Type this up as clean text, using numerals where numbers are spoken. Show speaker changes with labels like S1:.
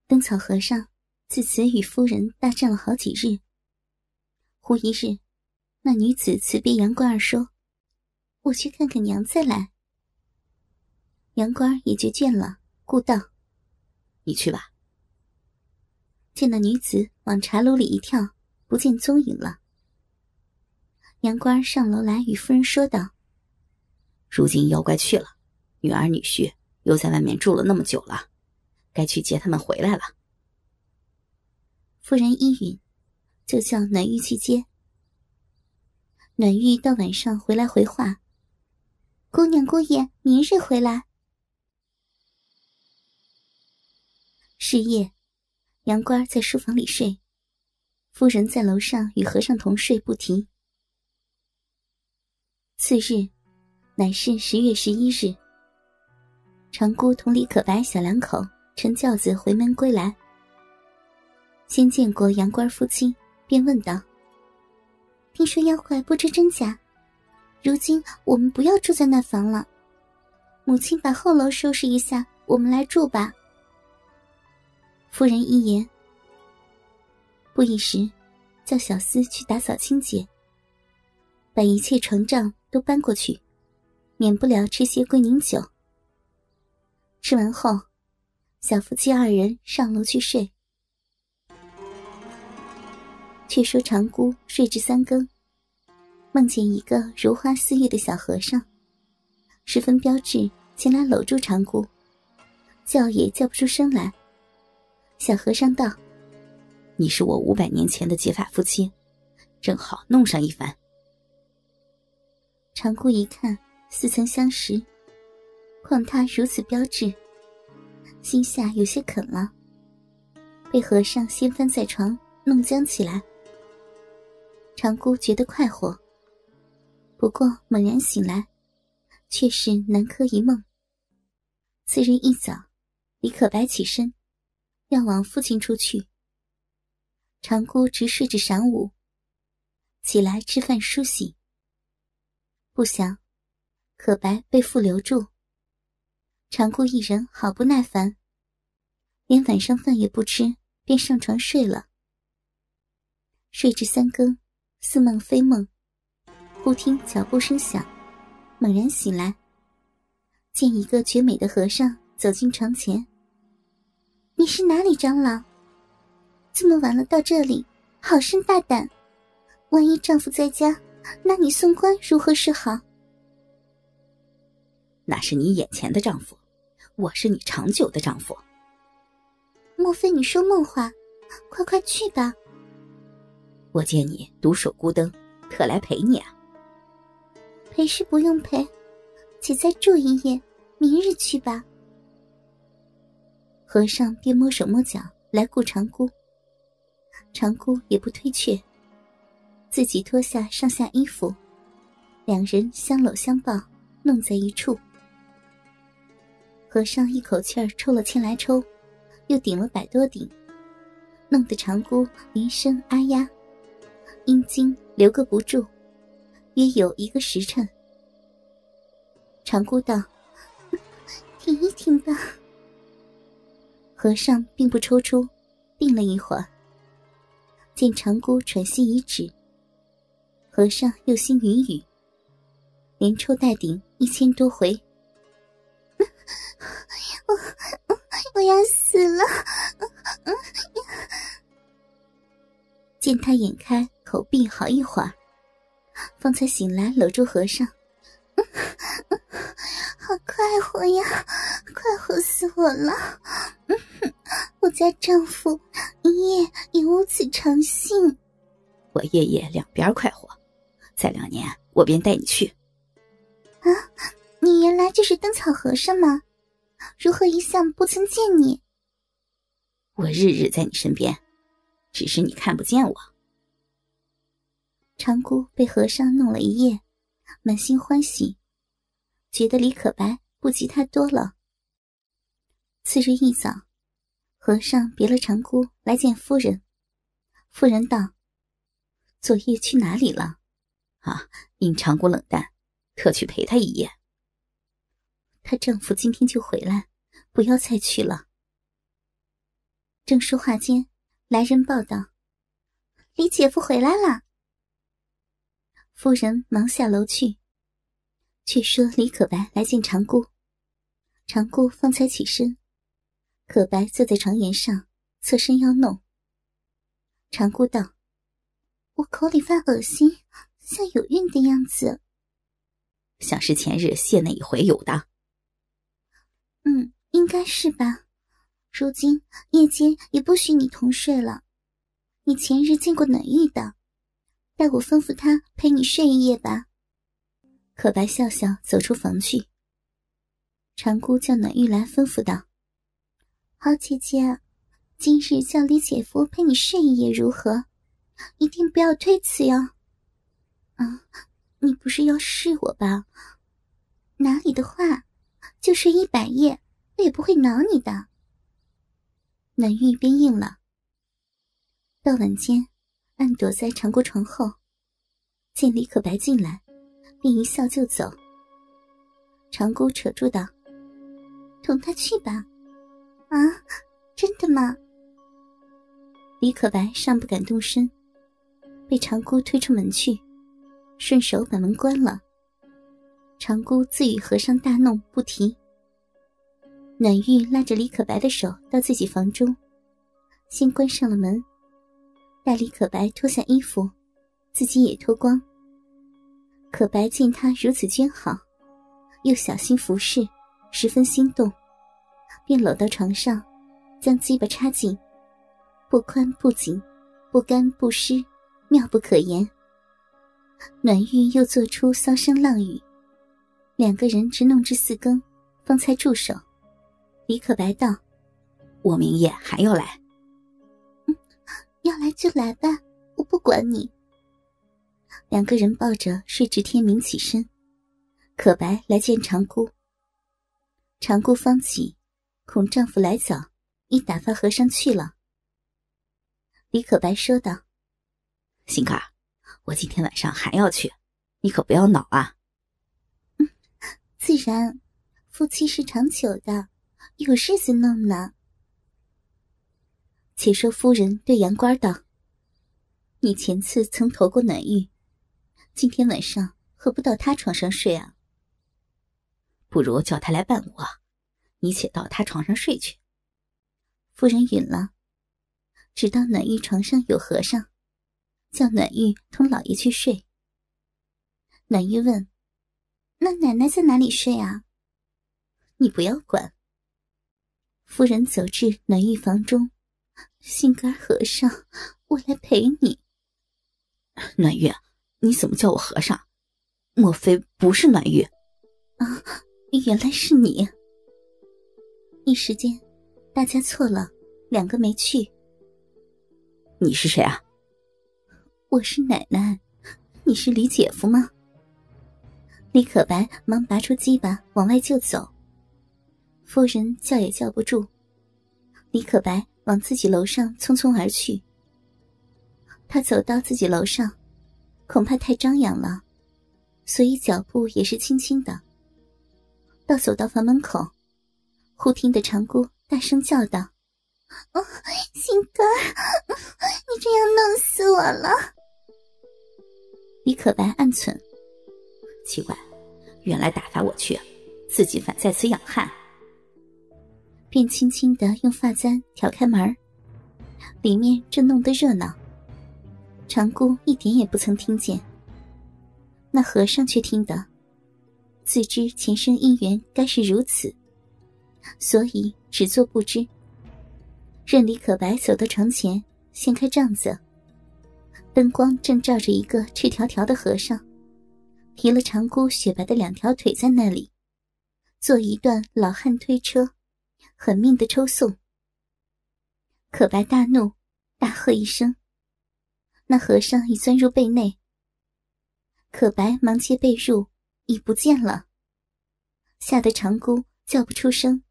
S1: 灯草和尚自此与夫人大战了好几日。忽一日，那女子辞别杨官儿说：“我去看看娘再来。”杨官儿也觉倦了，故道：“
S2: 你去吧。”
S1: 见那女子往茶炉里一跳，不见踪影了。杨官儿上楼来与夫人说道：“
S2: 如今妖怪去了，女儿女婿又在外面住了那么久了，该去接他们回来了。”
S1: 夫人依允，就叫暖玉去接。暖玉到晚上回来回话：“姑娘姑爷明日回来。”是夜，杨官在书房里睡，夫人在楼上与和尚同睡不提。次日，乃是10月11日。长姑同李可白小两口乘轿子回门归来，先见过杨官夫妻，便问道：“听说妖怪不知真假，如今我们不要住在那房了，母亲把后楼收拾一下，我们来住吧。”夫人一言，不一时，叫小厮去打扫清洁，把一切床帐都搬过去，免不了吃些归宁酒。吃完后，小夫妻2人上楼去睡。却说长姑睡至3更，梦见一个如花似玉的小和尚，十分标致，前来搂住长姑，叫也叫不出声来。小和尚道：“
S2: 你是我500年前的结发夫妻，正好弄上一番。”
S1: 长姑一看，似曾相识，况他如此标致，心下有些肯了，被和尚掀翻在床，弄僵起来。长姑觉得快活，不过猛然醒来，却是南柯一梦。次日一早，李可白起身要往父亲处去，长姑直睡至晌午，起来吃饭梳洗。不想可白被父留住，长姑一人好不耐烦，连晚上饭也不吃，便上床睡了。睡至3更，似梦非梦，忽听脚步声响，猛然醒来，见一个绝美的和尚走进床前。“你是哪里长老？这么晚了到这里，好生大胆！万一丈夫在家，拿你送官如何是好？”“
S2: 那是你眼前的丈夫，我是你长久的丈夫。”“
S1: 莫非你说梦话？快快去吧。”“
S2: 我见你独守孤灯，特来陪你啊。”“
S1: 陪是不用陪，且再住一夜，明日去吧。”和尚便摸手摸脚来顾长姑，长姑也不推却，自己脱下上下衣服，2人相搂相抱，弄在一处。和尚一口气儿抽了1000来抽，又顶了100多顶，弄得长姑连声啊呀，阴茎流个不住，约有1个时辰。长姑道：“停一停吧。”和尚并不抽出，定了一会儿，见长姑喘息已止，和尚又心云雨，连抽带顶1000多回。我要死了！见他眼开口闭好一会儿，方才醒来搂住和尚。好快活呀，快活死我了！我家丈夫一夜也无此长性。
S2: 我夜夜两边快活，再2年我便带你去。
S1: 啊，你原来就是灯草和尚吗？如何一向不曾见你？
S2: 我日日在你身边，只是你看不见我。
S1: 长姑被和尚弄了一夜，满心欢喜，觉得李可白不及他多了。次日一早，和尚别了长姑来见夫人。夫人道：“昨夜去哪里了？”“
S2: 啊，因长姑冷淡，特去陪她一夜。”“
S1: 她丈夫今天就回来，不要再去了。” 正说话间，来人报道：“李姐夫回来了。”夫人忙下楼去，却说李可白来见长姑。长姑方才起身，可白坐在床沿上，侧身要弄。长姑道：“我口里发恶心，像有孕的样子。”
S2: 想是前日泄那一回有的。
S1: 应该是吧。如今夜间也不许你同睡了。你前日见过暖玉的，待我吩咐他陪你睡一夜吧。可白笑笑走出房去。长姑叫暖玉来吩咐道：“好姐姐，今日叫李姐夫陪你睡一夜如何？一定不要推辞哟。”你不是要试我吧？哪里的话，就睡100夜，我也不会挠你的。暖玉便应了。到晚间，暗躲在长姑床后，见李可白进来，便一笑就走。长姑扯住道：“同他去吧。”“啊，真的吗？”李可白尚不敢动身，被长姑推出门去，顺手把门关了。长姑自与和尚大弄不提。暖玉拉着李可白的手到自己房中，先关上了门，待李可白脱下衣服，自己也脱光。可白见他如此娟好，又小心服侍，十分心动，便搂到床上，将鸡巴插进，不宽不紧，不干不湿，妙不可言。暖玉又做出骚声浪语，两个人直弄至4更，方才住手。李可白道：“
S2: 我明夜还要来。”“
S1: 要来就来吧，我不管你。”两个人抱着睡至天明起身。可白来见长姑。长姑方起，恐丈夫来早，已打发和尚去了。李可白说道：“
S2: 心肝，我今天晚上还要去，你可不要恼啊。”“
S1: 自然，夫妻是长久的，有日子弄呢。”且说夫人对杨官道：“你前次曾投过暖玉，今天晚上何不到他床上睡啊？”“
S2: 不如叫他来伴我，你且到他床上睡去。”
S1: 夫人允了，直到暖玉床上有和尚，叫暖玉同老爷去睡。暖玉问：“那奶奶在哪里睡啊？”“你不要管。”夫人走至暖玉房中：“心肝和尚，我来陪你。”“
S2: 暖玉，你怎么叫我和尚？莫非不是暖玉？”“
S1: 啊，原来是你。”一时间大家错了，两个没去。
S2: “你是谁啊？”“
S1: 我是奶奶，你是李姐夫吗？”李可白忙拔出鸡巴往外就走，夫人叫也叫不住。李可白往自己楼上匆匆而去。他走到自己楼上，恐怕太张扬了，所以脚步也是轻轻的。到走到房门口，忽听得长姑大声叫道：“心肝，你这样弄死我了！”李可白暗忖：
S2: 奇怪，原来打发我去，自己反在此养汉。
S1: 便轻轻地用发簪挑开门，里面正弄得热闹。长姑一点也不曾听见，那和尚却听得，自知前生姻缘该是如此，所以只做不知。任李可白走到床前，掀开帐子，灯光正照着一个赤条条的和尚，提了长姑雪白的2条腿在那里，做一段老汉推车，狠命的抽送。可白大怒，大喝一声，那和尚已钻入被内。可白忙接被入，已不见了，吓得长姑叫不出声，